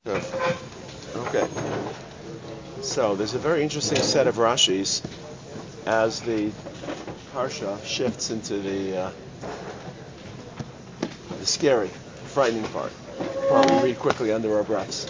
Good. Okay. So there's a very interesting set of Rashis as the Parsha shifts into the scary, frightening part. We read quickly under our breaths.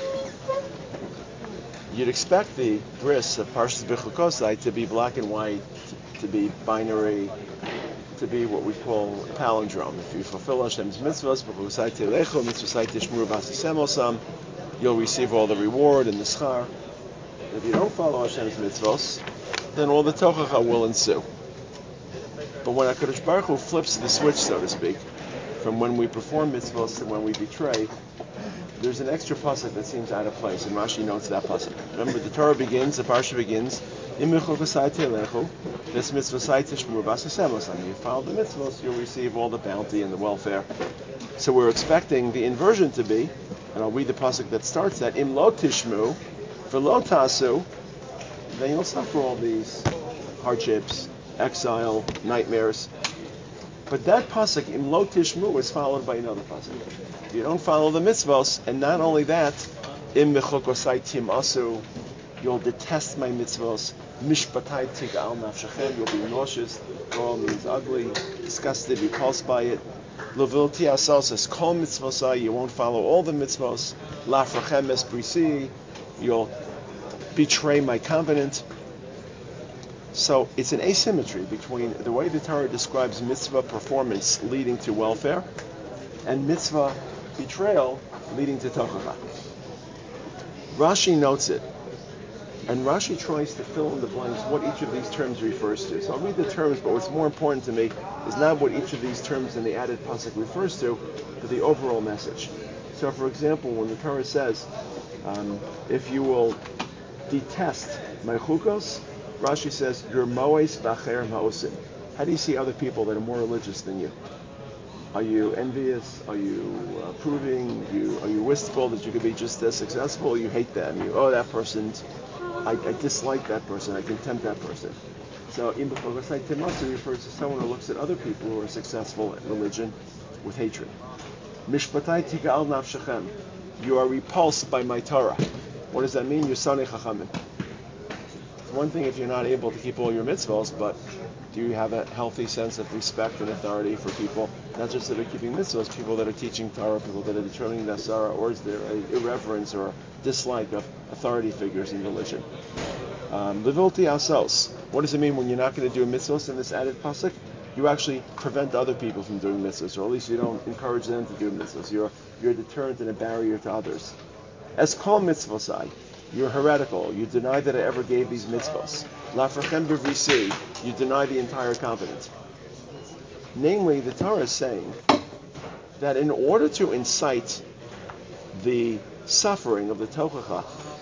You'd expect the bris of Parshas Bechukosai to be black and white, to be binary, to be what we call a palindrome. If you fulfill Hashem's mitzvahs, Bechukosai Telecho, mitzvosai Tishmuru Basisemosam, you'll receive all the reward and the schar. If you don't follow Hashem's mitzvahs, then all the tochacha will ensue. But when HaKadosh Baruch Hu flips the switch, so to speak, from when we perform mitzvahs to when we betray, there's an extra pasuk that seems out of place, and Rashi notes that pasuk. Remember, the Torah begins, the Parsha begins, Im Bechukosai Telechu, this mitzvosai Tishmuru Basisemosam. You follow the mitzvahs, you'll receive all the bounty and the welfare. So we're expecting the inversion to be, and I'll read the pasuk that starts that, Im lo tishmu, for lo tasu, then you'll suffer all these hardships, exile, nightmares. But that pasuk, Im lo tishmu, is followed by another pasuk. You don't follow the mitzvahs, and not only that, Im bechukosai timasu, you'll detest my mitzvahs. Mishpatai tigal nafshechem, you'll be nauseous. Gol means ugly, disgusted, repulsed by it. Levilti asal says, kol mitzvosai, you won't follow all the mitzvahs. Lafrachem es brisi, you'll betray my covenant. So it's an asymmetry between the way the Torah describes mitzvah performance leading to welfare and mitzvah betrayal leading to tochacha. Rashi notes it, and Rashi tries to fill in the blanks what each of these terms refers to. So I'll read the terms, but what's more important to me is not what each of these terms in the added pasuk refers to, but the overall message. So for example, when the Torah says, if you will detest my chukos, Rashi says, you're moes b'acher ma'osim. How do you see other people that are more religious than you? Are you envious? Are you approving? Are you wistful that you could be just as successful? You hate them. That person, I dislike that person. I contempt that person. So Im Bechukosai Timasu refers to someone who looks at other people who are successful at religion with hatred. Mishpatai tigal nafshechem. You are repulsed by my Torah. What does that mean? You're Sanei Chachamim. It's one thing if you're not able to keep all your mitzvahs, but do you have a healthy sense of respect and authority for people, not just that are keeping mitzvahs, people that are teaching Torah, people that are determining the Asara, or is there an irreverence or dislike of authority figures in religion? Levilti asos. What does it mean when you're not going to do mitzvahs in this added pasuk? You actually prevent other people from doing mitzvahs, or at least you don't encourage them to do mitzvahs. You're a deterrent and a barrier to others. As kol mitzvosai, you're heretical. You deny that I ever gave these mitzvahs. Lafrachem b'vrisi, you deny the entire covenant. Namely, the Torah is saying that in order to incite the suffering of the tochacha,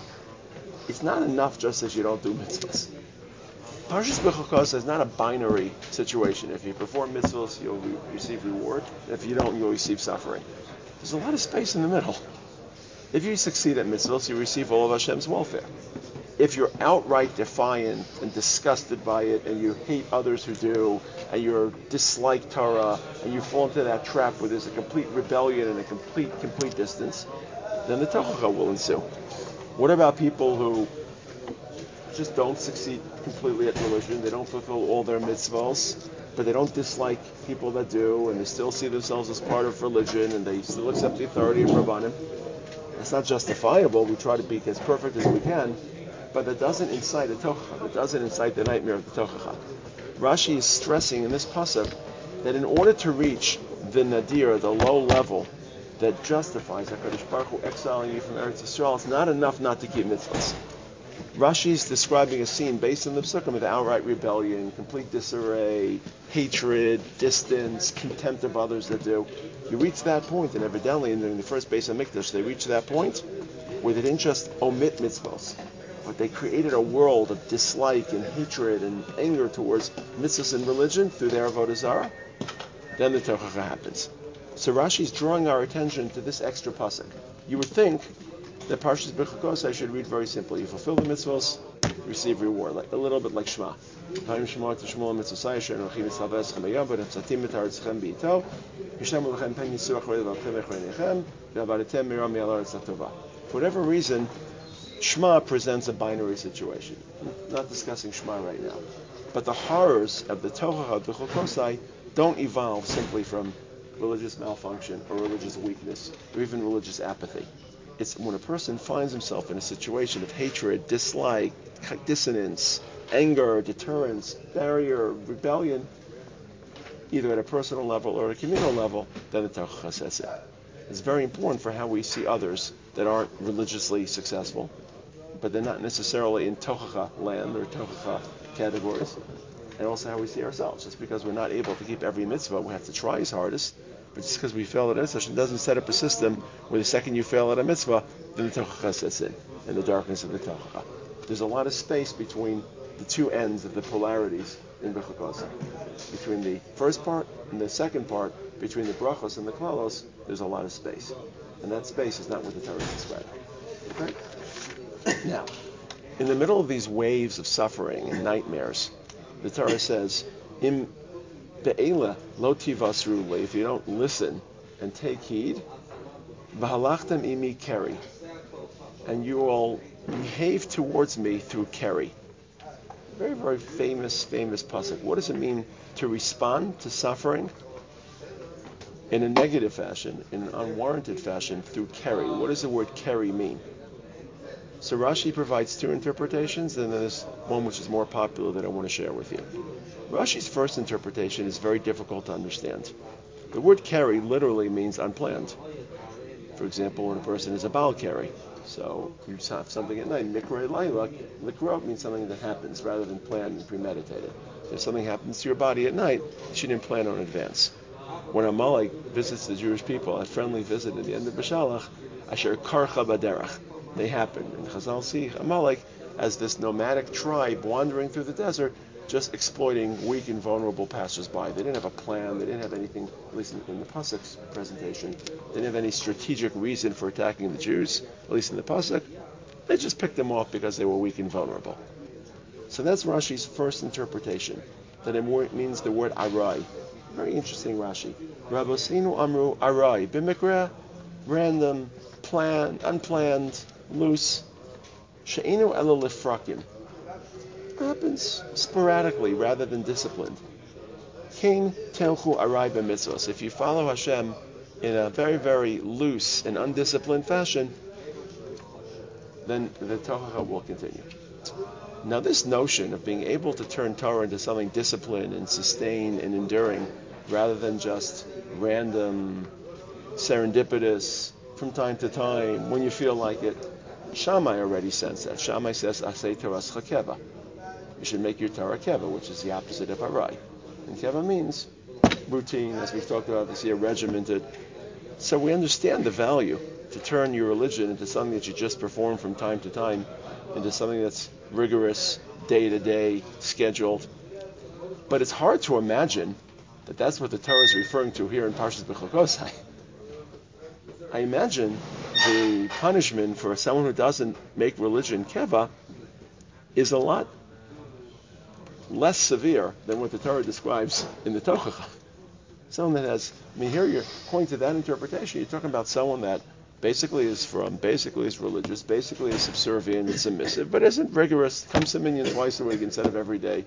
it's not enough just as you don't do mitzvahs. Parshas Bechukosai is not a binary situation. If you perform mitzvahs, you'll receive reward. If you don't, you'll receive suffering. There's a lot of space in the middle. If you succeed at mitzvahs, you receive all of Hashem's welfare. If you're outright defiant and disgusted by it, and you hate others who do, and you dislike Torah, and you fall into that trap where there's a complete rebellion and a complete distance, then the tochacha will ensue. What about people who just don't succeed completely at religion? They don't fulfill all their mitzvahs, but they don't dislike people that do, and they still see themselves as part of religion, and they still accept the authority of Rabbanim. It's not justifiable. We try to be as perfect as we can, but that doesn't incite a tochacha. That doesn't incite the nightmare of the tochacha. Rashi is stressing in this pasuk that in order to reach the nadir, the low level that justifies HaKadosh Baruch Hu exiling you from Eretz Yisrael, it's not enough not to keep mitzvahs. Rashi is describing a scene based on the psukim with outright rebellion, complete disarray, hatred, distance, contempt of others that do. You reach that point, and evidently in the first Beis HaMikdash, they reached that point where they didn't just omit mitzvahs, but they created a world of dislike and hatred and anger towards mitzvahs and religion through their avodah zarah. Then the tochacha happens. So Rashi is drawing our attention to this extra pasuk. You would think that Parshas Bechukosai should read very simply. You fulfill the mitzvahs, receive reward, like a little bit like Shema. For whatever reason, Shema presents a binary situation. I'm not discussing Shema right now. But the horrors of the Tochacha B'chokosai don't evolve simply from religious malfunction or religious weakness or even religious apathy. It's when a person finds himself in a situation of hatred, dislike, dissonance, anger, deterrence, barrier, rebellion, either at a personal level or at a communal level, then the Tochacha sets in. It's very important for how we see others that aren't religiously successful, but they're not necessarily in Tochacha land or Tochacha categories, and also how we see ourselves. Just because we're not able to keep every mitzvah, we have to try his hardest, but just because we fail at it doesn't set up a system where the second you fail at a mitzvah, then the Tochacha sets in, and the darkness of the Tochacha. There's a lot of space between the two ends of the polarities in Bechukos. Between the first part and the second part, between the brachos and the klalos, there's a lot of space. And that space is not what the Torah is describing. Okay? Now, in the middle of these waves of suffering and nightmares, the Torah says, Im be'ela lo tivasru le, if you don't listen and take heed, v'halachtem imi keri, and you will behave towards me through keri. Very, very famous pasuk. What does it mean to respond to suffering in a negative fashion, in an unwarranted fashion, through keri? What does the word keri mean? So Rashi provides two interpretations, and then there's one which is more popular that I want to share with you. Rashi's first interpretation is very difficult to understand. The word keri literally means unplanned. For example, when a person is a bal keri, so you have something at night, mikra laila, likra means something that happens rather than planned and premeditated. If something happens to your body at night, you didn't plan in advance. When Amalek visits the Jewish people, a friendly visit at the end of Beshalach, asher karcha baderach, they happen. And Chazal see Amalek as this nomadic tribe wandering through the desert, just exploiting weak and vulnerable passers-by. They didn't have a plan. They didn't have anything, at least in the Pasuk's presentation, they didn't have any strategic reason for attacking the Jews, at least in the Pasuk. They just picked them off because they were weak and vulnerable. So that's Rashi's first interpretation, that it means the word arai. Very interesting Rashi. Rabosinu amru arai, b'mikra, random, planned, unplanned, loose. She'enu ela lifrakim. Happens sporadically rather than disciplined. King telchu arai b'mitzvos. If you follow Hashem in a very, very loose and undisciplined fashion, then the Tochacha will continue. Now this notion of being able to turn Torah into something disciplined and sustained and enduring, rather than just random, serendipitous, from time to time, when you feel like it, Shammai already sensed that. Shammai says, Asay Torah's keva. You should make your Torah keva, which is the opposite of arai. And keva means routine, as we've talked about this year, regimented. So we understand the value to turn your religion into something that you just perform from time to time, into something that's rigorous, day-to-day, scheduled. But it's hard to imagine that that's what the Torah is referring to here in Parshas Bechukosai. I imagine the punishment for someone who doesn't make religion keva is a lot less severe than what the Torah describes in the Tochacha. Someone that has, here you're pointing to that interpretation, you're talking about someone that basically is religious, basically is subservient and submissive, but isn't rigorous, comes to minyan twice a week instead of every day.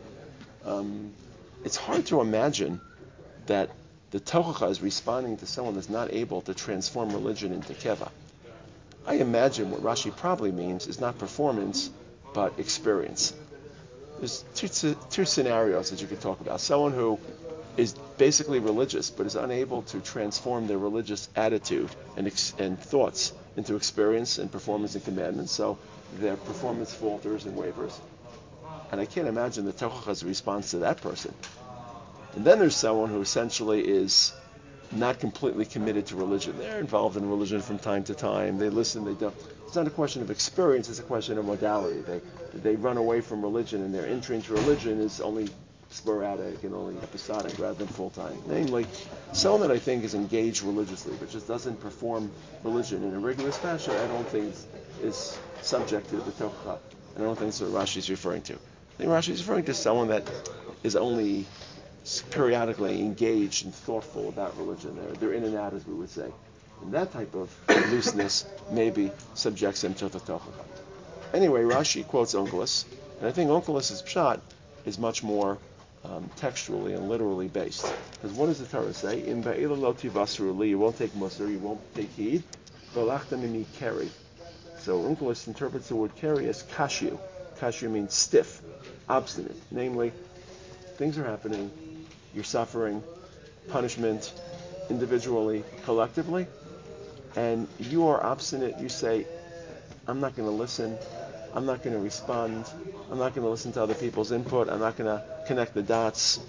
It's hard to imagine that the Tochacha is responding to someone that's not able to transform religion into keva. I imagine what Rashi probably means is not performance, but experience. There's two scenarios that you could talk about. Someone who is basically religious, but is unable to transform their religious attitude and thoughts into experience and performance and commandments, so their performance falters and wavers. And I can't imagine the Tochacha's response to that person. And then there's someone who essentially is not completely committed to religion. They're involved in religion from time to time. They listen, they don't. It's not a question of experience, it's a question of modality. They run away from religion, and their entry into religion is only sporadic and only episodic rather than full-time. Namely, someone that I think is engaged religiously but just doesn't perform religion in a rigorous fashion, I don't think is subject to the Tochacha. I don't think that's what Rashi is referring to. I think Rashi is referring to someone that is only periodically engaged and thoughtful about religion. They're in and out, as we would say. And that type of looseness maybe subjects him to the tochacha. Anyway, Rashi quotes Onkelos, and I think Onkelos' pshat is much more textually and literally based. Because what does the Torah say? In ba'ila lo tivasru li, you won't take musar, you won't take heed. V'lachta mimi keri. So Onkelos interprets the word keri as kashu. Kashu means stiff, obstinate. Namely, things are happening, you're suffering punishment individually, collectively, and you are obstinate. You say, I'm not going to listen. I'm not going to respond. I'm not going to listen to other people's input. I'm not going to connect the dots.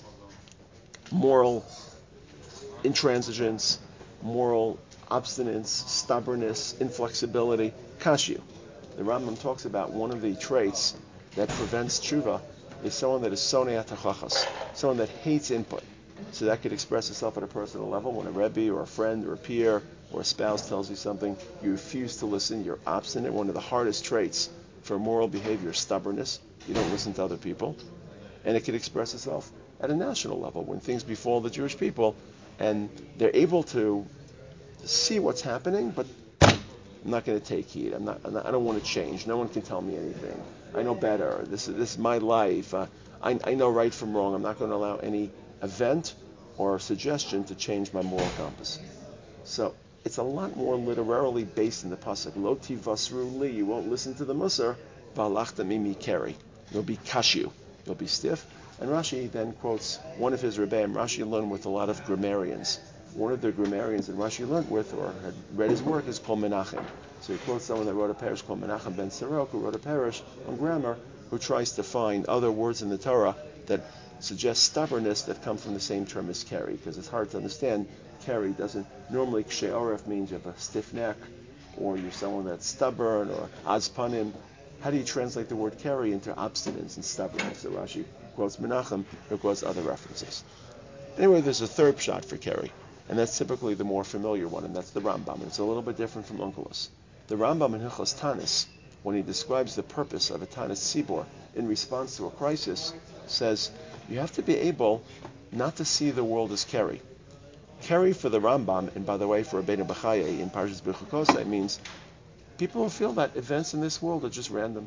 Moral intransigence, moral obstinance, stubbornness, inflexibility, kashu. The Rambam talks about one of the traits that prevents tshuva is someone that is sonei atachachas, someone that hates input. So that could express itself at a personal level when a rebbe or a friend or a peer or a spouse tells you something, you refuse to listen, you're obstinate. One of the hardest traits for moral behavior is stubbornness. You don't listen to other people. And it could express itself at a national level when things befall the Jewish people and they're able to see what's happening, but I'm not going to take heed. I don't want to change. No one can tell me anything. I know better. This is my life. I know right from wrong. I'm not going to allow any event or suggestion to change my moral compass. So it's a lot more literarily based in the pasuk. Lo tivasru li, you won't listen to the musar. V'alachta mimi keri, you'll be kashu, you'll be stiff. And Rashi then quotes one of his rebbeim. Rashi learned with a lot of grammarians. One of the grammarians that Rashi learned with or had read his work is called Menachem. So he quotes someone that wrote a parish called Menachem ben Sirok, who wrote a parish on grammar, who tries to find other words in the Torah that suggest stubbornness that come from the same term as keri, because it's hard to understand. Keri doesn't normally kshe'oref means you have a stiff neck, or you're someone that's stubborn, or azpanim. How do you translate the word keri into obstinance and stubbornness? So Rashi quotes Menachem, who quotes other references. Anyway, there's a third pshat for keri, and that's typically the more familiar one, and that's the Rambam. And it's a little bit different from Onkelos. The Rambam in Hilchos Tanis, when he describes the purpose of a Tanis Tzibor in response to a crisis, says you have to be able not to see the world as keri. Keri for the Rambam, and by the way for Rabbeinu Bachaya in Parshas Bechukosai, means people who feel that events in this world are just random.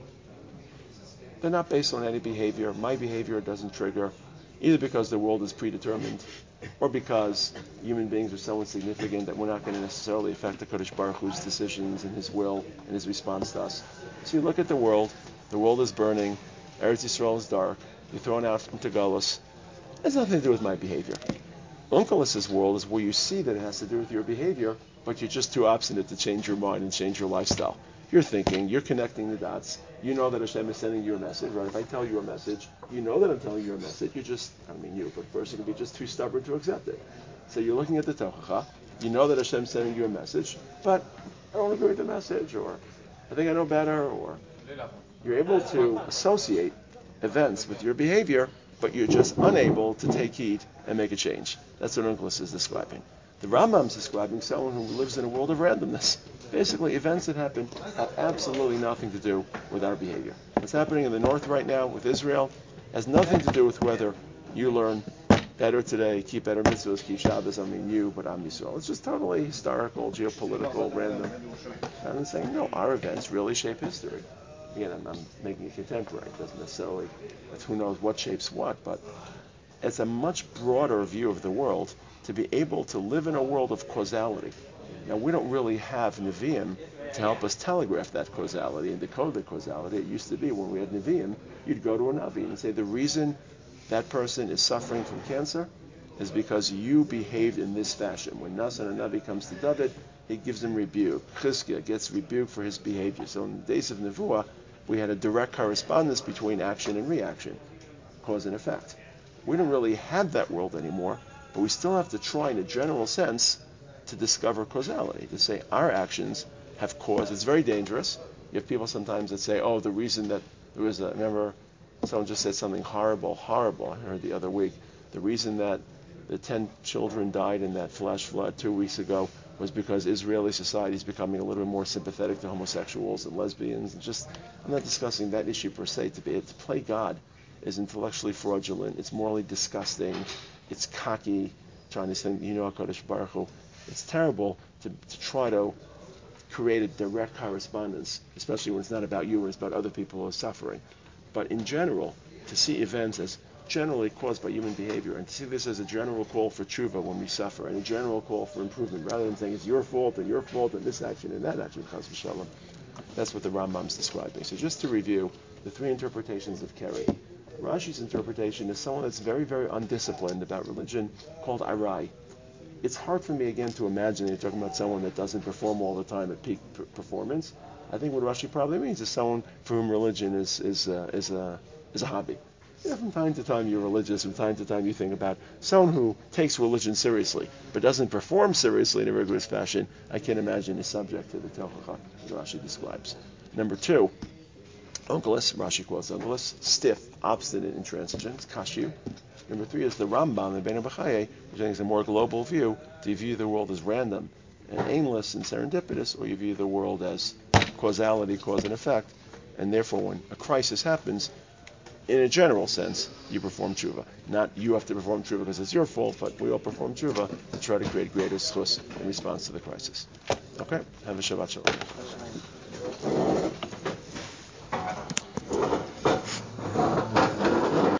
They're not based on any behavior. My behavior doesn't trigger, either because the world is predetermined, or because human beings are so insignificant that we're not going to necessarily affect the Kodesh Baruch Hu's decisions and His will and His response to us. So you look at the world is burning, Eretz Yisrael is dark, you're thrown out from Galus. It has nothing to do with my behavior. Onkelos' world is where you see that it has to do with your behavior, but you're just too obstinate to change your mind and change your lifestyle. You're thinking, you're connecting the dots. You know that Hashem is sending you a message, right? If I tell you a message, you know that I'm telling you a message. You're just, I don't mean you, but a person can be just too stubborn to accept it. So you're looking at the Tochacha. You know that Hashem's sending you a message, but I don't agree with the message, or I think I know better, or you're able to associate events with your behavior, but you're just unable to take heed and make a change. That's what Onkelos is describing. The Rambam's describing someone who lives in a world of randomness. Basically, events that happen have absolutely nothing to do with our behavior. What's happening in the north right now with Israel has nothing to do with whether you learn better today, keep better mitzvahs, keep Shabbos, I mean you, but I'm Yisrael. It's just totally historical, geopolitical, random. And I'm saying, no, our events really shape history. Again, I'm making it contemporary. It doesn't necessarily, that's who knows what shapes what, but it's a much broader view of the world to be able to live in a world of causality. Now, we don't really have Nevi'im to help us telegraph that causality and decode the causality. It used to be when we had Nevi'im, you'd go to a Navi and say, the reason that person is suffering from cancer is because you behaved in this fashion. When Nathan and Navi comes to David, he gives him rebuke. Chizkiah gets rebuked for his behavior. So in the days of Nevuah, we had a direct correspondence between action and reaction, cause and effect. We don't really have that world anymore, but we still have to try in a general sense to discover causality, to say our actions have cause. It's very dangerous. You have people sometimes that say, the reason that there was remember someone just said something horrible, I heard the other week, the reason that the 10 children died in that flash flood 2 weeks ago was because Israeli society is becoming a little bit more sympathetic to homosexuals and lesbians. And just, I'm not discussing that issue per se. To play God is intellectually fraudulent. It's morally disgusting. It's cocky, trying to say, HaKadosh Baruch Hu. It's terrible to try to create a direct correspondence, especially when it's not about you, when it's about other people who are suffering. But in general, to see events as generally caused by human behavior, and to see this as a general call for tshuva when we suffer, and a general call for improvement, rather than saying it's your fault and this action and that action, chas v'shalom. That's what the Rambam's describing. So just to review the three interpretations of Keri. Rashi's interpretation is someone that's very, very undisciplined about religion, called Arai. It's hard for me again to imagine you're talking about someone that doesn't perform all the time at peak performance. I think what Rashi probably means is someone for whom religion is a hobby. From time to time you're religious, from time to time you think about someone who takes religion seriously but doesn't perform seriously in a rigorous fashion. I can't imagine is subject to the tochacha that Rashi describes. Number two, Onkelos, Rashi calls Onkelos, stiff, obstinate, intransigent, kashu. Number three is the Rambam in Bein HaBachaye, which I think is a more global view. Do you view the world as random and aimless and serendipitous, or you view the world as causality, cause and effect, and therefore when a crisis happens, in a general sense, you perform tshuva. Not you have to perform tshuva because it's your fault, but we all perform tshuva to try to create greater schus in response to the crisis. Okay? Have a Shabbat Shalom.